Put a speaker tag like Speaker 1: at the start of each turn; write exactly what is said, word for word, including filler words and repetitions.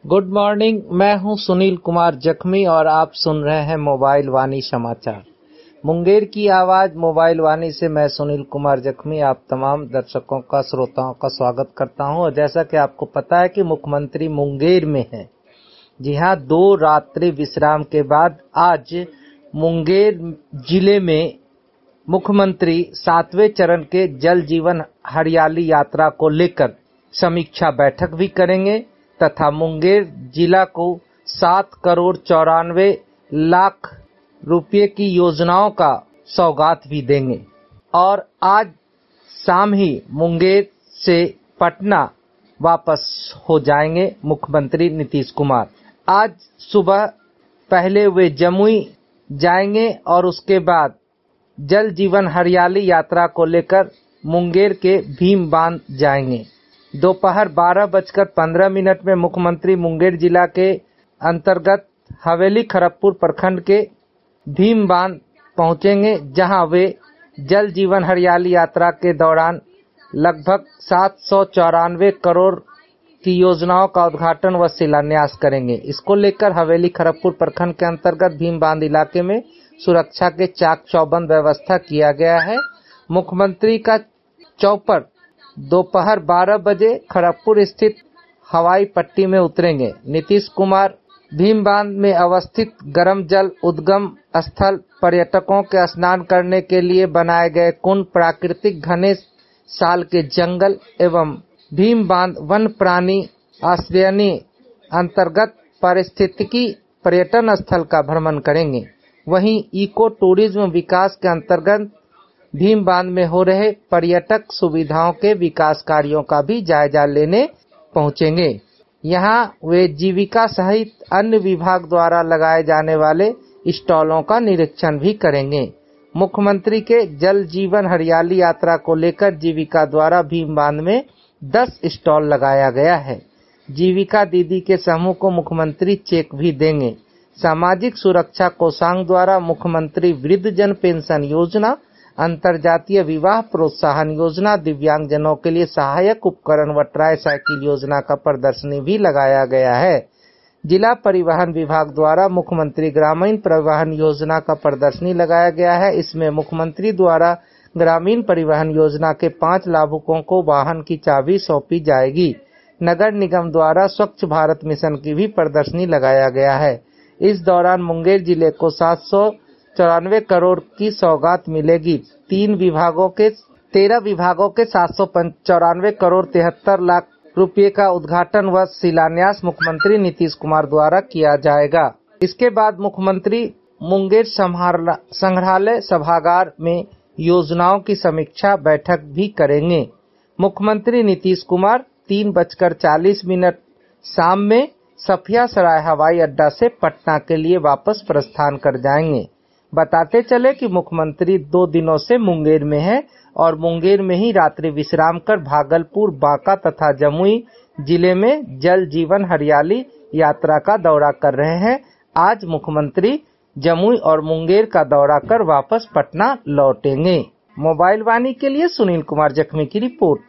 Speaker 1: Good morning, मैं हूं सुनील कुमार जख्मी और आप सुन रहे हैं मोबाइल वाणी समाचार। मुंगेर की आवाज मोबाइल वाणी से मैं सुनील कुमार जख्मी आप तमाम दर्शकों का, श्रोताओं का स्वागत करता हूं। और जैसा कि आपको पता है कि मुख्यमंत्री मुंगेर में हैं। जी हां, दो रात्रि विश्राम के बाद आज मुंगेर जिले में मुख्यमंत्री सातवें चरण के जल जीवन हरियाली यात्रा को लेकर समीक्षा बैठक भी करेंगे तथा मुंगेर जिला को सात करोड़ चौरानवे लाख रुपए की योजनाओं का सौगात भी देंगे। और आज शाम ही मुंगेर से पटना वापस हो जाएंगे मुख्यमंत्री नीतीश कुमार। आज सुबह पहले वे जमुई जाएंगे और उसके बाद जल जीवन हरियाली यात्रा को लेकर मुंगेर के भीम बांध जाएंगे। दोपहर बारह बजकर पंद्रह मिनट में मुख्यमंत्री मुंगेर जिला के अंतर्गत हवेली खड़गपुर प्रखंड के भीम बांध पहुंचेंगे, जहां वे जल जीवन हरियाली यात्रा के दौरान लगभग सात सौ चौरानवे करोड़ की योजनाओं का उद्घाटन व शिलान्यास करेंगे। इसको लेकर हवेली खड़गपुर प्रखंड के अंतर्गत भीम बांध इलाके में सुरक्षा के चाक चौबंद व्यवस्था किया गया है। मुख्यमंत्री का चौपर दोपहर बारह बजे खड़गपुर स्थित हवाई पट्टी में उतरेंगे। नीतीश कुमार भीम बांध में अवस्थित गर्म जल उद्गम स्थल, पर्यटकों के स्नान करने के लिए बनाए गए कुंड, प्राकृतिक घने साल के जंगल एवं भीम बांध वन प्राणी आश्रयनी अंतर्गत पारिस्थितिकी पर्यटन स्थल का भ्रमण करेंगे। वहीं इको टूरिज्म विकास के अंतर्गत भीम बांध में हो रहे पर्यटक सुविधाओं के विकास कार्यों का भी जायजा लेने पहुंचेंगे। यहां वे जीविका सहित अन्य विभाग द्वारा लगाए जाने वाले स्टॉलों का निरीक्षण भी करेंगे। मुख्यमंत्री के जल जीवन हरियाली यात्रा को लेकर जीविका द्वारा भीम बांध में दस स्टॉल लगाया गया है। जीविका दीदी के समूह को मुख्यमंत्री चेक भी देंगे। सामाजिक सुरक्षा कोषांग द्वारा मुख्यमंत्री वृद्धजन पेंशन योजना, अंतरजातीय विवाह प्रोत्साहन योजना, दिव्यांगजनों के लिए सहायक उपकरण व ट्राई साइकिल योजना का प्रदर्शनी भी लगाया गया है। जिला परिवहन विभाग द्वारा मुख्यमंत्री ग्रामीण परिवहन योजना का प्रदर्शनी लगाया गया है। इसमें मुख्यमंत्री द्वारा ग्रामीण परिवहन योजना के पांच लाभुकों को वाहन की चाबी सौंपी जाएगी। नगर निगम द्वारा स्वच्छ भारत मिशन की भी प्रदर्शनी लगाया गया है। इस दौरान मुंगेर जिले को सात सौ चौरानवे करोड़ की सौगात मिलेगी। तीन विभागों के तेरह विभागों के सात सौ चौरानवे करोड़ तिहत्तर लाख रुपए का उद्घाटन व शिलान्यास मुख्यमंत्री नीतीश कुमार द्वारा किया जाएगा। इसके बाद मुख्यमंत्री मुंगेर संग्रहालय सभागार में योजनाओं की समीक्षा बैठक भी करेंगे। मुख्यमंत्री नीतीश कुमार तीन बजकर चालीस मिनट शाम में सफिया सराय हवाई अड्डा से पटना के लिए वापस प्रस्थान कर जाएंगे। बताते चले कि मुख्यमंत्री दो दिनों से मुंगेर में हैं और मुंगेर में ही रात्रि विश्राम कर भागलपुर, बांका तथा जमुई जिले में जल जीवन हरियाली यात्रा का दौरा कर रहे हैं। आज मुख्यमंत्री जमुई और मुंगेर का दौरा कर वापस पटना लौटेंगे। मोबाइल वाणी के लिए सुनील कुमार जख्मी की रिपोर्ट।